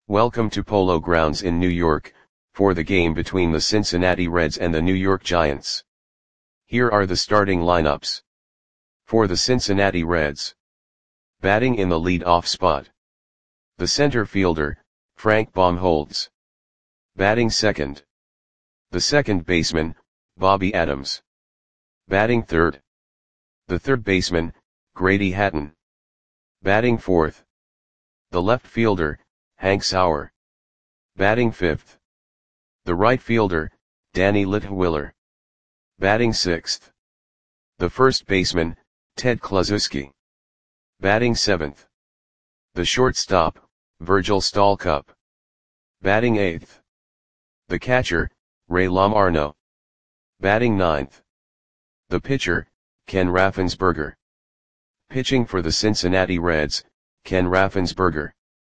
Welcome to Polo Grounds in New York, for the game between the Cincinnati Reds and the New York Giants. Here are the starting lineups. For the Cincinnati Reds. Batting in the lead-off spot. The center fielder, Frank Baumholtz. Batting second. The second baseman, Bobby Adams. Batting third. The third baseman, Grady Hatton. Batting fourth. The left fielder, Hank Sauer. Batting fifth. The right fielder, Danny Litwiller. Batting sixth. The first baseman, Ted Kluszewski. Batting seventh. The shortstop, Virgil Stalcup. Batting eighth. The catcher, Ray Lamarno. Batting ninth. The pitcher, Ken Raffensperger. Pitching for the Cincinnati Reds, Ken Raffensperger.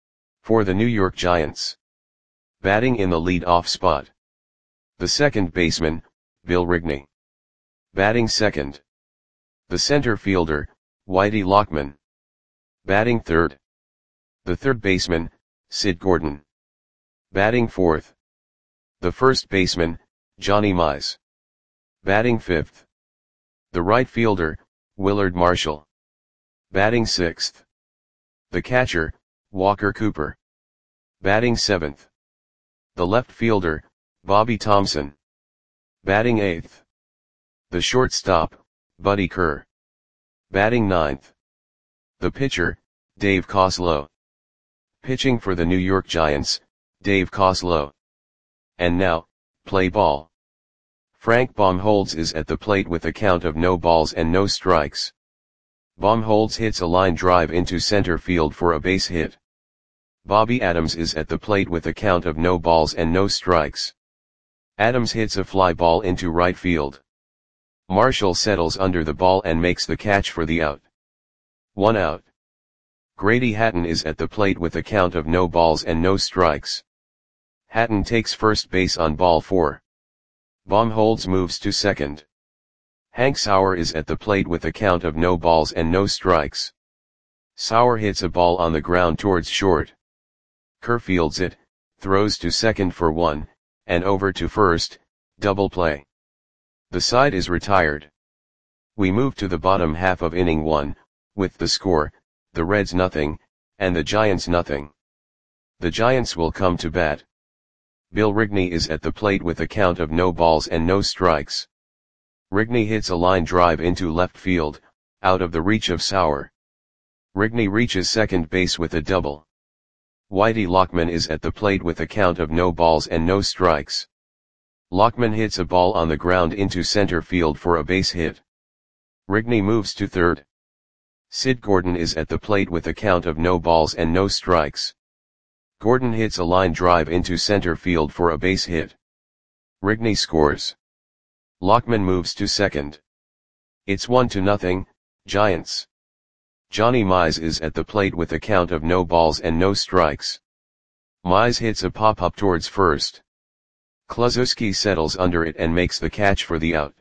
For the New York Giants. Batting in the lead-off spot. The second baseman, Bill Rigney. Batting second. The center fielder, Whitey Lockman. Batting third. The third baseman, Sid Gordon. Batting fourth. The first baseman, Johnny Mize. Batting fifth. The right fielder, Willard Marshall. Batting sixth. The catcher, Walker Cooper. Batting seventh. The left fielder, Bobby Thomson. Batting eighth. The shortstop, Buddy Kerr. Batting ninth. The pitcher, Dave Koslow. Pitching for the New York Giants, Dave Koslow. And now, play ball. Frank Baumholtz is at the plate with a count of no balls and no strikes. Baumholtz hits a line drive into center field for a base hit. Bobby Adams is at the plate with a count of no balls and no strikes. Adams hits a fly ball into right field. Marshall settles under the ball and makes the catch for the out. 1 out. Grady Hatton is at the plate with a count of no balls and no strikes. Hatton takes first base on ball 4. Baumholtz moves to second. Hank Sauer is at the plate with a count of no balls and no strikes. Sauer hits a ball on the ground towards short. Kerr fields it, throws to second for 1, and over to first, double play. The side is retired. We move to the bottom half of inning 1, with the score, the Reds nothing, and the Giants nothing. The Giants will come to bat. Bill Rigney is at the plate with a count of no balls and no strikes. Rigney hits a line drive into left field, out of the reach of Sauer. Rigney reaches second base with a double. Whitey Lockman is at the plate with a count of no balls and no strikes. Lockman hits a ball on the ground into center field for a base hit. Rigney moves to third. Sid Gordon is at the plate with a count of no balls and no strikes. Gordon hits a line drive into center field for a base hit. Rigney scores. Lockman moves to second. It's 1-0, Giants. Johnny Mize is at the plate with a count of no balls and no strikes. Mize hits a pop-up towards first. Kluszewski settles under it and makes the catch for the out.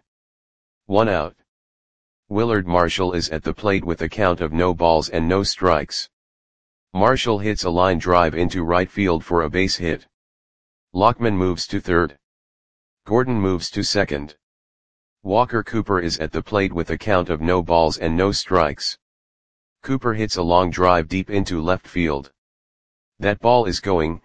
1 out. Willard Marshall is at the plate with a count of no balls and no strikes. Marshall hits a line drive into right field for a base hit. Lockman moves to third. Gordon moves to second. Walker Cooper is at the plate with a count of no balls and no strikes. Cooper hits a long drive deep into left field. That ball is gone.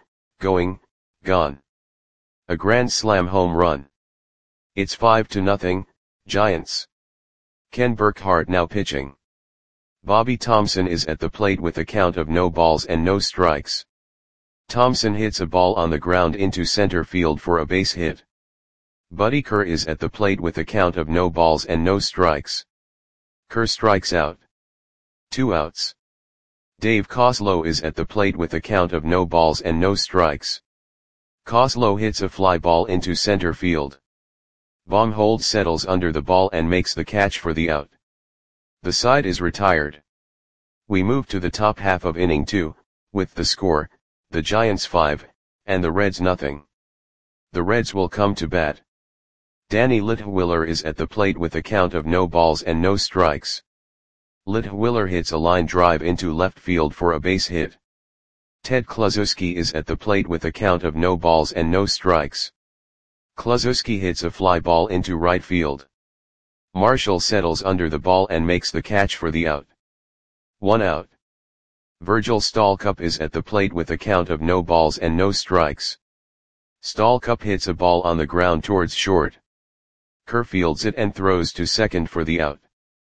A grand slam home run. It's 5-0, Giants. Ken Burkhart now pitching. Bobby Thomson is at the plate with a count of no balls and no strikes. Thomson hits a ball on the ground into center field for a base hit. Buddy Kerr is at the plate with a count of no balls and no strikes. Kerr strikes out. 2 outs. Dave Koslow is at the plate with a count of no balls and no strikes. Koslow hits a fly ball into center field. Baumholtz settles under the ball and makes the catch for the out. The side is retired. We move to the top half of inning 2, with the score, the Giants 5, and the Reds nothing. The Reds will come to bat. Danny Litwiller is at the plate with a count of no balls and no strikes. Litwiller hits a line drive into left field for a base hit. Ted Kluszewski is at the plate with a count of no balls and no strikes. Kluszewski hits a fly ball into right field. Marshall settles under the ball and makes the catch for the out. 1 out. Virgil Stalcup is at the plate with a count of no balls and no strikes. Stalcup hits a ball on the ground towards short. Kerr fields it and throws to second for the out.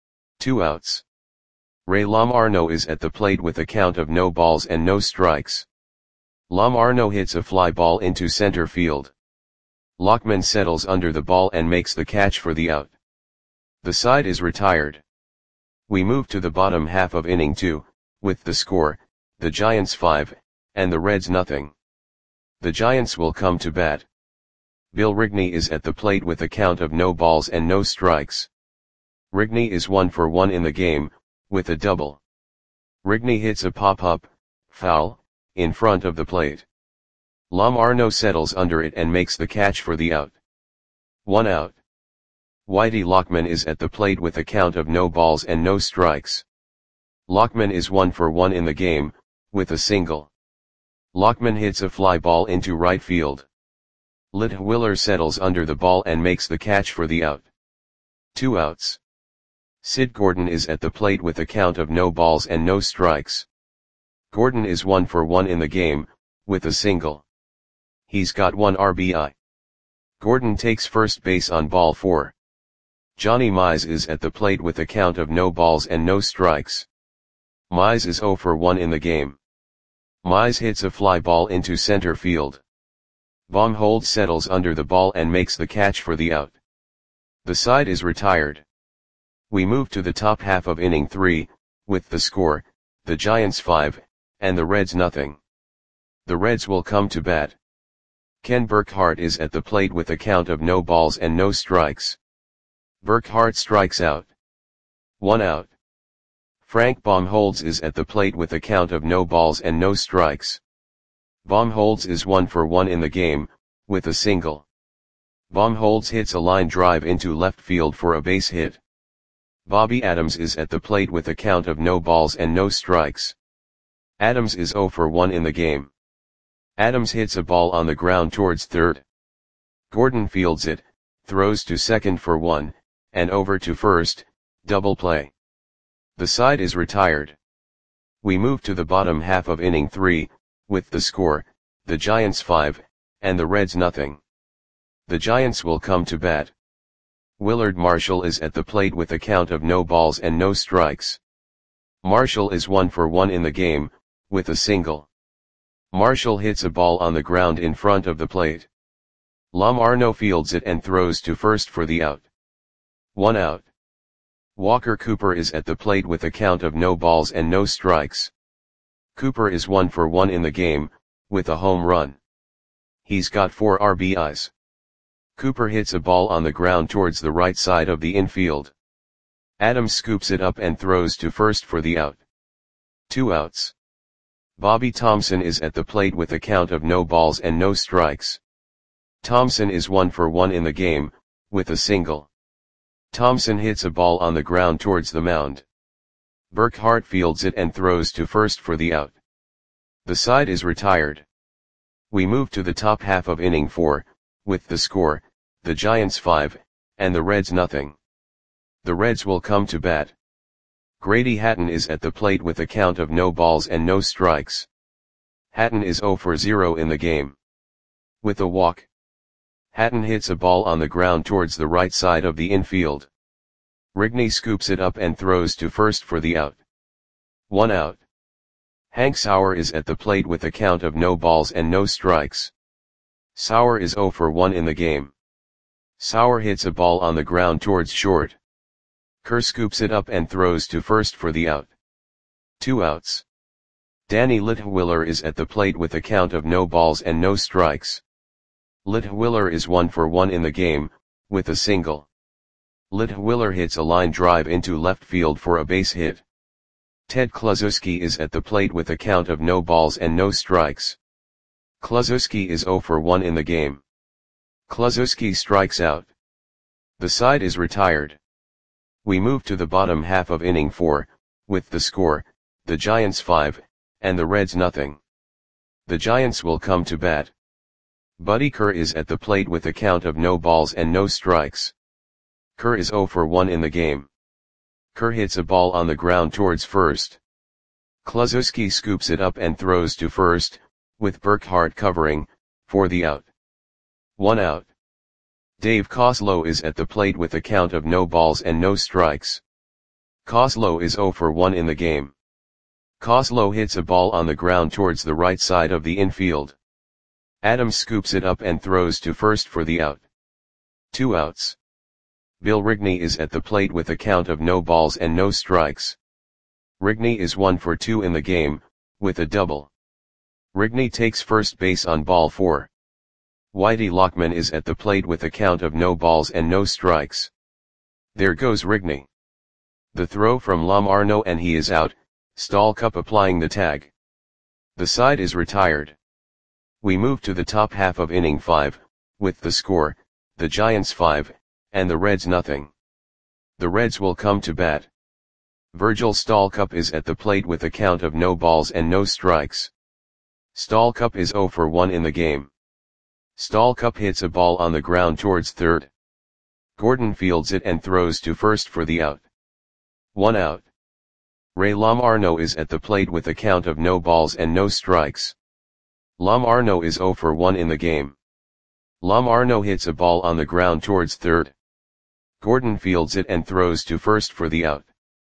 2 outs. Ray Lamarno is at the plate with a count of no balls and no strikes. Lamarno hits a fly ball into center field. Lockman settles under the ball and makes the catch for the out. The side is retired. We move to the bottom half of inning 2, with the score, the Giants 5, and the Reds nothing. The Giants will come to bat. Bill Rigney is at the plate with a count of no balls and no strikes. Rigney is 1 for 1 in the game, with a double. Rigney hits a pop-up, foul, in front of the plate. Lamarno settles under it and makes the catch for the out. 1 out. Whitey Lockman is at the plate with a count of no balls and no strikes. Lockman is 1 for 1 in the game, with a single. Lockman hits a fly ball into right field. Litwiller settles under the ball and makes the catch for the out. 2 outs. Sid Gordon is at the plate with a count of no balls and no strikes. Gordon is 1 for 1 in the game, with a single. He's got 1 RBI. Gordon takes first base on ball 4. Johnny Mize is at the plate with a count of no balls and no strikes. Mize is 0 for 1 in the game. Mize hits a fly ball into center field. Baumholtz settles under the ball and makes the catch for the out. The side is retired. We move to the top half of inning 3, with the score, the Giants 5, and the Reds nothing. The Reds will come to bat. Ken Burkhart is at the plate with a count of no balls and no strikes. Burkhart strikes out. 1 out. Frank Baumholtz is at the plate with a count of no balls and no strikes. Baumholtz is 1 for 1 in the game, with a single. Baumholtz hits a line drive into left field for a base hit. Bobby Adams is at the plate with a count of no balls and no strikes. Adams is 0 for 1 in the game. Adams hits a ball on the ground towards third. Gordon fields it, throws to second for 1, and over to first, double play. The side is retired. We move to the bottom half of inning 3, with the score, the Giants 5, and the Reds nothing. The Giants will come to bat. Willard Marshall is at the plate with a count of no balls and no strikes. Marshall is 1 for 1 in the game, with a single. Marshall hits a ball on the ground in front of the plate. Lamarno fields it and throws to first for the out. 1 out. Walker Cooper is at the plate with a count of no balls and no strikes. Cooper is 1 for 1 in the game, with a home run. He's got 4 RBIs. Cooper hits a ball on the ground towards the right side of the infield. Adams scoops it up and throws to first for the out. 2 outs. Bobby Thompson is at the plate with a count of no balls and no strikes. Thompson is 1 for 1 in the game, with a single. Thompson hits a ball on the ground towards the mound. Burkhart fields it and throws to first for the out. The side is retired. We move to the top half of inning 4, with the score, the Giants 5, and the Reds nothing. The Reds will come to bat. Grady Hatton is at the plate with a count of no balls and no strikes. Hatton is 0 for 0 in the game. With a walk. Hatton hits a ball on the ground towards the right side of the infield. Rigney scoops it up and throws to first for the out. 1 out. Hank Sauer is at the plate with a count of no balls and no strikes. Sauer is 0 for 1 in the game. Sauer hits a ball on the ground towards short. Kerr scoops it up and throws to first for the out. 2 outs. Danny Litwiller is at the plate with a count of no balls and no strikes. Litwiller is 1 for 1 in the game, with a single. Litwiller hits a line drive into left field for a base hit. Ted Kluszewski is at the plate with a count of no balls and no strikes. Kluszewski is 0 for 1 in the game. Kluszewski strikes out. The side is retired. We move to the bottom half of inning 4, with the score, the Giants 5, and the Reds nothing. The Giants will come to bat. Buddy Kerr is at the plate with a count of no balls and no strikes. Kerr is 0 for 1 in the game. Kerr hits a ball on the ground towards first. Kluszewski scoops it up and throws to first, with Burkhardt covering, for the out. 1 out. Dave Koslow is at the plate with a count of no balls and no strikes. Koslow is 0 for 1 in the game. Koslow hits a ball on the ground towards the right side of the infield. Adams scoops it up and throws to first for the out. 2 outs. Bill Rigney is at the plate with a count of no balls and no strikes. Rigney is 1 for 2 in the game, with a double. Rigney takes first base on ball 4. Whitey Lockman is at the plate with a count of no balls and no strikes. There goes Rigney. The throw from Lamarno and he is out, Stallcup applying the tag. The side is retired. We move to the top half of inning 5, with the score, the Giants 5, and the Reds nothing. The Reds will come to bat. Virgil Stallcup is at the plate with a count of no balls and no strikes. Stallcup is 0 for 1 in the game. Stallcup hits a ball on the ground towards third. Gordon fields it and throws to first for the out. 1 out. Ray Lamarno is at the plate with a count of no balls and no strikes. Lamarno is 0 for 1 in the game. Lamarno hits a ball on the ground towards third. Gordon fields it and throws to first for the out.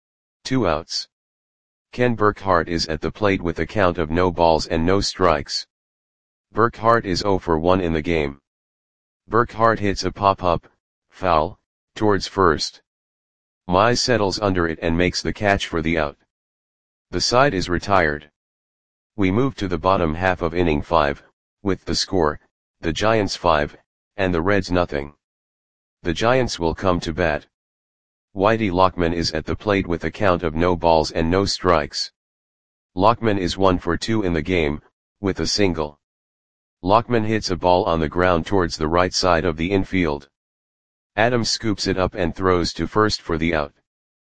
2 outs. Ken Burkhardt is at the plate with a count of no balls and no strikes. Burkhardt is 0 for 1 in the game. Burkhardt hits a pop-up, foul, towards first. Mize settles under it and makes the catch for the out. The side is retired. We move to the bottom half of inning 5, with the score, the Giants 5, and the Reds nothing. The Giants will come to bat. Whitey Lockman is at the plate with a count of no balls and no strikes. Lockman is 1 for 2 in the game, with a single. Lockman hits a ball on the ground towards the right side of the infield. Adams scoops it up and throws to first for the out.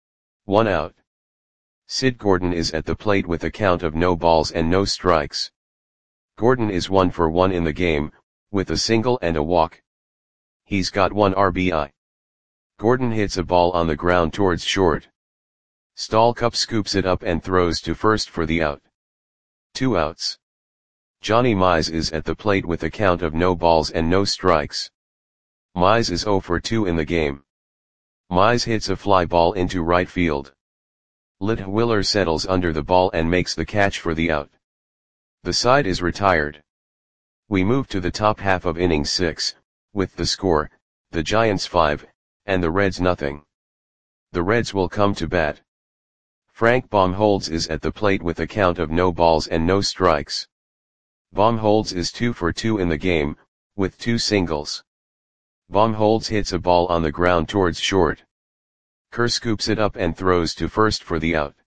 1 out. Sid Gordon is at the plate with a count of no balls and no strikes. Gordon is 1 for 1 in the game, with a single and a walk. He's got 1 RBI. Gordon hits a ball on the ground towards short. Stallcup scoops it up and throws to first for the out. 2 outs. Johnny Mize is at the plate with a count of no balls and no strikes. Mize is 0 for 2 in the game. Mize hits a fly ball into right field. Litwiller settles under the ball and makes the catch for the out. The side is retired. We move to the top half of inning 6, with the score, the Giants 5, and the Reds nothing. The Reds will come to bat. Frank Baumholtz is at the plate with a count of no balls and no strikes. Baumholtz is 2 for 2 in the game, with 2 singles. Baumholtz hits a ball on the ground towards short. Kerr scoops it up and throws to first for the out.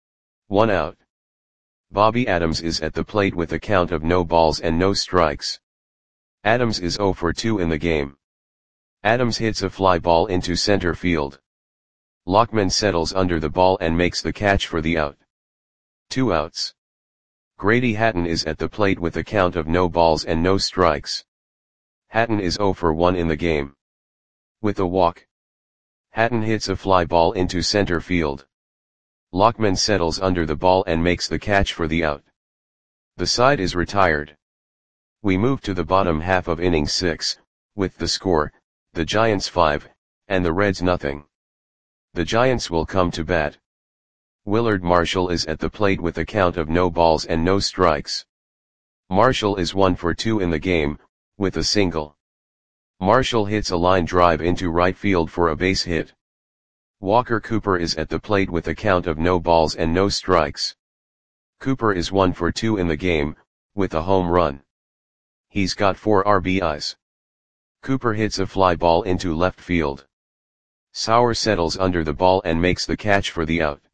1 out. Bobby Adams is at the plate with a count of no balls and no strikes. Adams is 0 for 2 in the game. Adams hits a fly ball into center field. Lockman settles under the ball and makes the catch for the out. 2 outs. Grady Hatton is at the plate with a count of no balls and no strikes. Hatton is 0 for 1 in the game. With a walk. Hatton hits a fly ball into center field. Lockman settles under the ball and makes the catch for the out. The side is retired. We move to the bottom half of inning 6, with the score, the Giants 5, and the Reds nothing. The Giants will come to bat. Willard Marshall is at the plate with a count of no balls and no strikes. Marshall is 1 for 2 in the game, with a single. Marshall hits a line drive into right field for a base hit. Walker Cooper is at the plate with a count of no balls and no strikes. Cooper is 1 for 2 in the game, with a home run. He's got 4 RBIs. Cooper hits a fly ball into left field. Sauer settles under the ball and makes the catch for the out.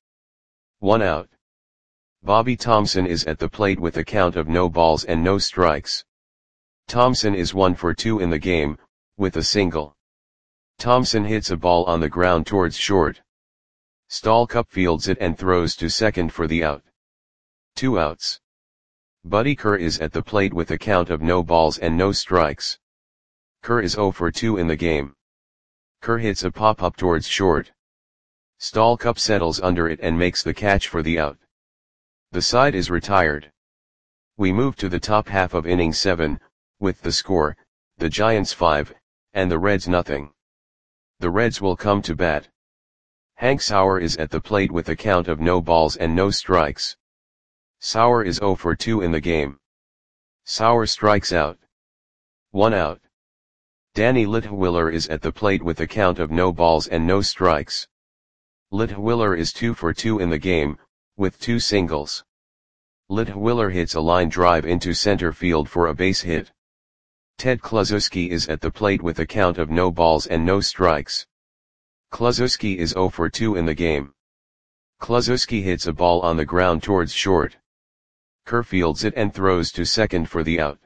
1 out. Bobby Thompson is at the plate with a count of no balls and no strikes. Thompson is 1 for 2 in the game, with a single. Thompson hits a ball on the ground towards short. Stallcup fields it and throws to second for the out. 2 outs. Buddy Kerr is at the plate with a count of no balls and no strikes. Kerr is 0 for 2 in the game. Kerr hits a pop-up towards short. Stallcup settles under it and makes the catch for the out. The side is retired. We move to the top half of inning 7, with the score, the Giants 5, and the Reds nothing. The Reds will come to bat. Hank Sauer is at the plate with a count of no balls and no strikes. Sauer is 0 for 2 in the game. Sauer strikes out. 1 out. Danny Litwiller is at the plate with a count of no balls and no strikes. Litwiller is 2 for 2 in the game, with 2 singles. Litwiller hits a line drive into center field for a base hit. Ted Kluszewski is at the plate with a count of no balls and no strikes. Kluszewski is 0 for 2 in the game. Kluszewski hits a ball on the ground towards short. Kerr fields it and throws to second for the out.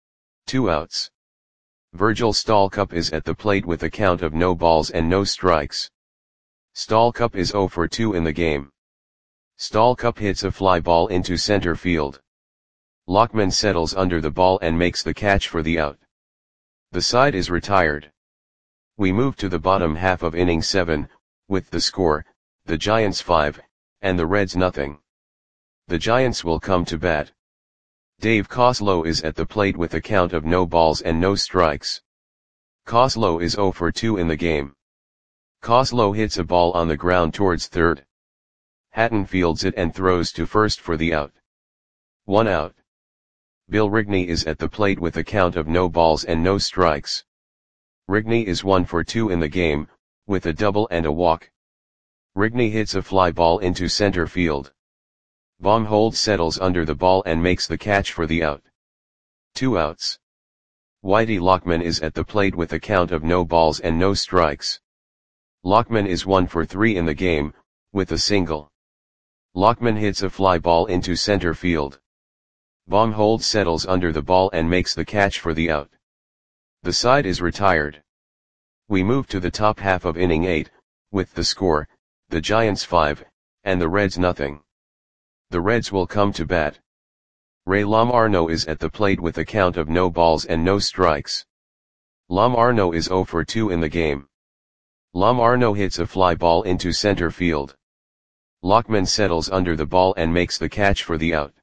2 outs. Virgil Stallcup is at the plate with a count of no balls and no strikes. Stallcup is 0 for 2 in the game. Stallcup hits a fly ball into center field. Lockman settles under the ball and makes the catch for the out. The side is retired. We move to the bottom half of inning 7, with the score, the Giants 5, and the Reds nothing. The Giants will come to bat. Dave Koslow is at the plate with a count of no balls and no strikes. Koslow is 0 for 2 in the game. Koslow hits a ball on the ground towards third. Hatton fields it and throws to first for the out. 1 out. Bill Rigney is at the plate with a count of no balls and no strikes. Rigney is 1 for 2 in the game, with a double and a walk. Rigney hits a fly ball into center field. Baumholtz settles under the ball and makes the catch for the out. 2 outs. Whitey Lockman is at the plate with a count of no balls and no strikes. Lockman is 1 for 3 in the game, with a single. Lockman hits a fly ball into center field. Baumholtz settles under the ball and makes the catch for the out. The side is retired. We move to the top half of inning 8, with the score, the Giants 5, and the Reds nothing. The Reds will come to bat. Ray Lamarno is at the plate with a count of no balls and no strikes. Lamarno is 0 for 2 in the game. Lamarno hits a fly ball into center field. Lockman settles under the ball and makes the catch for the out.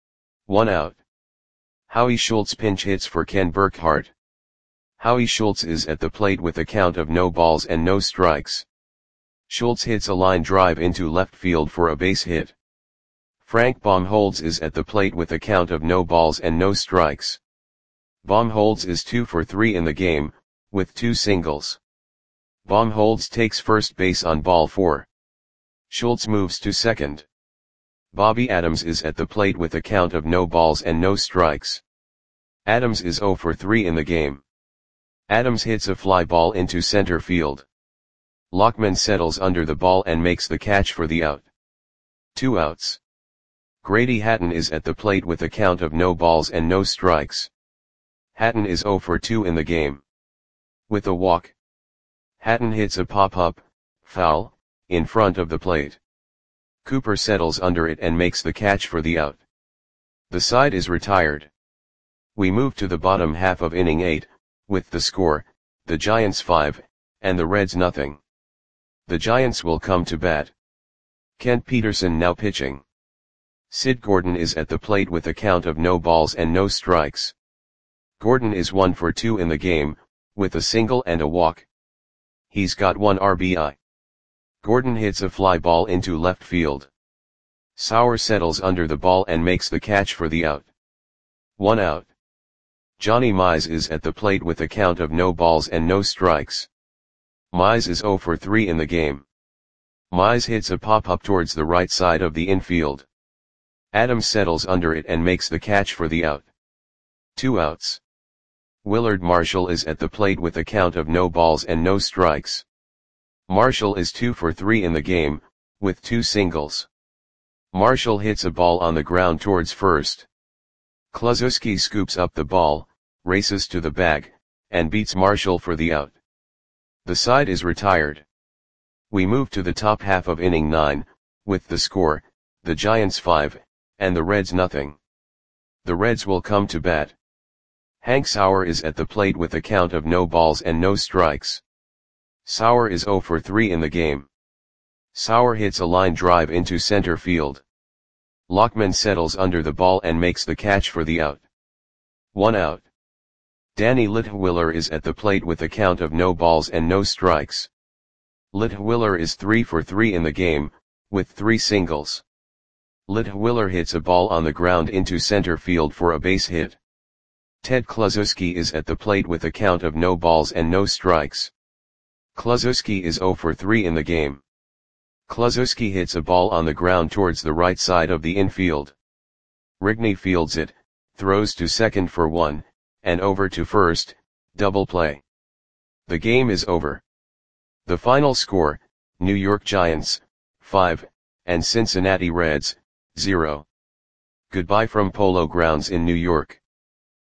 1 out. Howie Schultz pinch hits for Ken Burkhart. Howie Schultz is at the plate with a count of no balls and no strikes. Schultz hits a line drive into left field for a base hit. Frank Baumholtz is at the plate with a count of no balls and no strikes. Baumholtz is 2 for 3 in the game, with 2 singles. Baumholtz takes first base on ball 4. Schultz moves to second. Bobby Adams is at the plate with a count of no balls and no strikes. Adams is 0 for 3 in the game. Adams hits a fly ball into center field. Lockman settles under the ball and makes the catch for the out. 2 outs. Grady Hatton is at the plate with a count of no balls and no strikes. Hatton is 0 for 2 in the game. With a walk. Hatton hits a pop-up, foul, in front of the plate. Cooper settles under it and makes the catch for the out. The side is retired. We move to the bottom half of inning 8, with the score, the Giants 5, and the Reds nothing. The Giants will come to bat. Kent Peterson now pitching. Sid Gordon is at the plate with a count of no balls and no strikes. Gordon is 1 for 2 in the game, with a single and a walk. He's got 1 RBI. Gordon hits a fly ball into left field. Sauer settles under the ball and makes the catch for the out. 1 out. Johnny Mize is at the plate with a count of no balls and no strikes. Mize is 0 for 3 in the game. Mize hits a pop-up towards the right side of the infield. Adams settles under it and makes the catch for the out. 2 outs. Willard Marshall is at the plate with a count of no balls and no strikes. Marshall is 2 for 3 in the game, with 2 singles. Marshall hits a ball on the ground towards first. Kluszewski scoops up the ball, races to the bag, and beats Marshall for the out. The side is retired. We move to the top half of inning 9, with the score, the Giants 5, and the Reds nothing. The Reds will come to bat. Hank Sauer is at the plate with a count of no balls and no strikes. Sauer is 0 for 3 in the game. Sauer hits a line drive into center field. Lockman settles under the ball and makes the catch for the out. 1 out. Danny Litwiller is at the plate with a count of no balls and no strikes. Litwiller is 3 for 3 in the game, with 3 singles. Litwiller hits a ball on the ground into center field for a base hit. Ted Kluszewski is at the plate with a count of no balls and no strikes. Kluszewski is 0 for 3 in the game. Kluszewski hits a ball on the ground towards the right side of the infield. Rigney fields it, throws to second for 1, and over to first, double play. The game is over. The final score, New York Giants, 5, and Cincinnati Reds, 0. Goodbye from Polo Grounds in New York.